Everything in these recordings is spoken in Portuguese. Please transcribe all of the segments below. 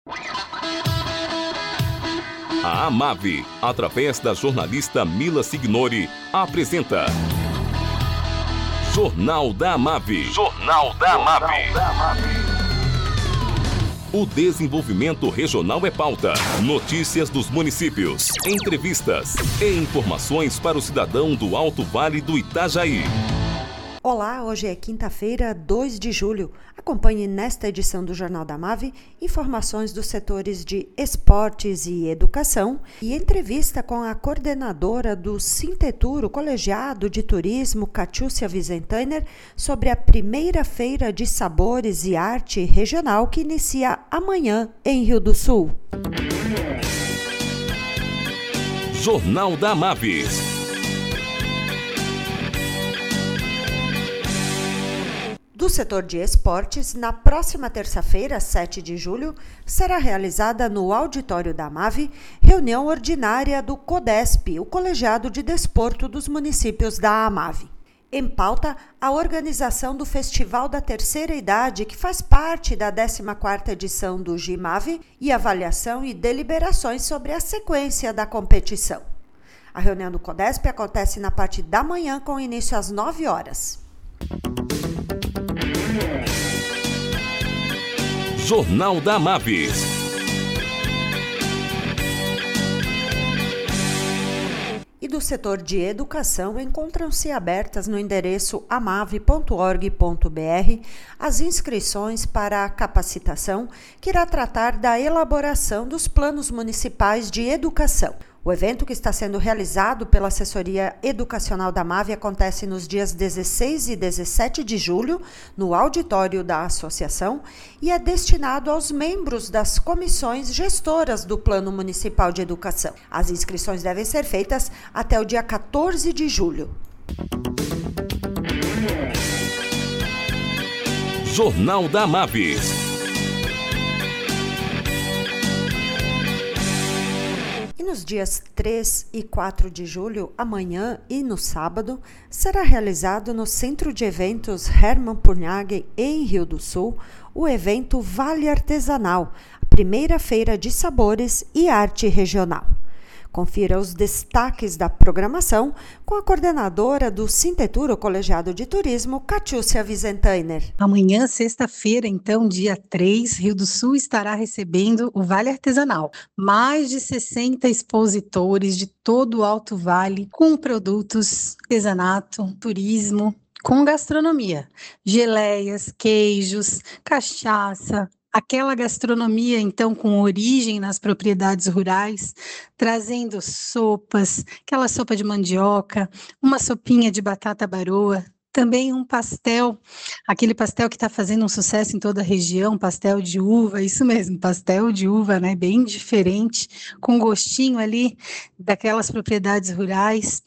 A Amave, através da jornalista Mila Signori, apresenta Jornal da Amave. Jornal da Amave. O desenvolvimento regional é pauta. Notícias dos municípios, entrevistas e informações para o cidadão do Alto Vale do Itajaí. Olá, hoje é quinta-feira, 2 de julho. Acompanhe nesta edição do Jornal da Amave informações dos setores de esportes e educação e entrevista com a coordenadora do Sintetur, o Colegiado de Turismo, Catiúcia Wiesentheuner, sobre a primeira feira de sabores e arte regional que inicia amanhã em Rio do Sul. Jornal da Amave. Do setor de esportes, na próxima terça-feira, 7 de julho, será realizada no auditório da Amave reunião ordinária do CODESP, o Colegiado de Desporto dos Municípios da Amave. Em pauta, a organização do Festival da Terceira Idade, que faz parte da 14ª edição do GIMAVE, e avaliação e deliberações sobre a sequência da competição. A reunião do CODESP acontece na parte da manhã, com início às 9 horas. Jornal da Amave. E do setor de educação, encontram-se abertas no endereço amave.org.br as inscrições para a capacitação que irá tratar da elaboração dos planos municipais de educação. O evento, que está sendo realizado pela Assessoria Educacional da Amave, acontece nos dias 16 e 17 de julho, no auditório da associação, e é destinado aos membros das comissões gestoras do Plano Municipal de Educação. As inscrições devem ser feitas até o dia 14 de julho. Jornal da Amave. E nos dias 3 e 4 de julho, amanhã e no sábado, será realizado no Centro de Eventos Hermann Purnhagen, em Rio do Sul, o evento Vale Artesanal, a primeira feira de sabores e arte regional. Confira os destaques da programação com a coordenadora do Sintetur, o Colegiado de Turismo, Catiúcia Wiesentheuner. Amanhã, sexta-feira, então, dia 3, Rio do Sul estará recebendo o Vale Artesanal. Mais de 60 expositores de todo o Alto Vale com produtos, artesanato, turismo, com gastronomia, geleias, queijos, cachaça, aquela gastronomia, então, com origem nas propriedades rurais, trazendo sopas, aquela sopa de mandioca, uma sopinha de batata baroa, também um pastel, aquele pastel que está fazendo um sucesso em toda a região, pastel de uva, isso mesmo, pastel de uva, né, bem diferente, com gostinho ali daquelas propriedades rurais,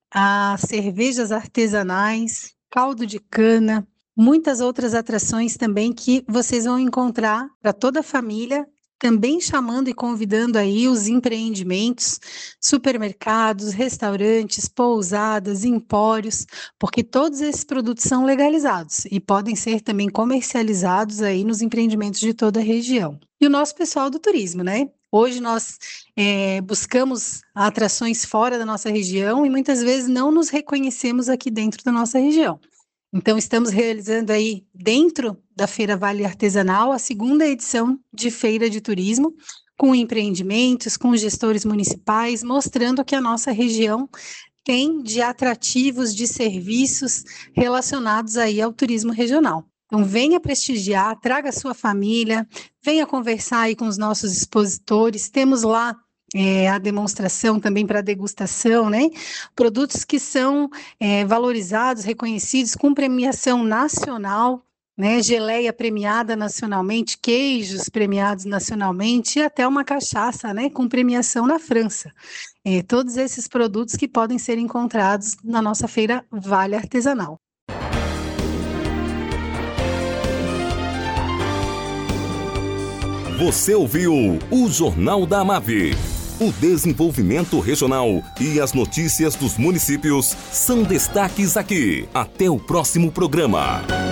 as cervejas artesanais, caldo de cana, muitas outras atrações também que vocês vão encontrar para toda a família, também chamando e convidando aí os empreendimentos, supermercados, restaurantes, pousadas, empórios, porque todos esses produtos são legalizados e podem ser também comercializados aí nos empreendimentos de toda a região. E o nosso pessoal do turismo, né? Hoje nós buscamos atrações fora da nossa região e muitas vezes não nos reconhecemos aqui dentro da nossa região. Então, estamos realizando aí, dentro da Feira Vale Artesanal, a segunda edição de Feira de Turismo, com empreendimentos, com gestores municipais, mostrando que a nossa região tem de atrativos, de serviços relacionados aí ao turismo regional. Então, venha prestigiar, traga a sua família, venha conversar aí com os nossos expositores, temos lá a demonstração também para degustação, né? Produtos que são valorizados, reconhecidos, com premiação nacional, né? Geleia premiada nacionalmente, queijos premiados nacionalmente e até uma cachaça, né? Com premiação na França. Todos esses produtos que podem ser encontrados na nossa feira Vale Artesanal. Você ouviu o Jornal da Amave. O desenvolvimento regional e as notícias dos municípios são destaques aqui. Até o próximo programa.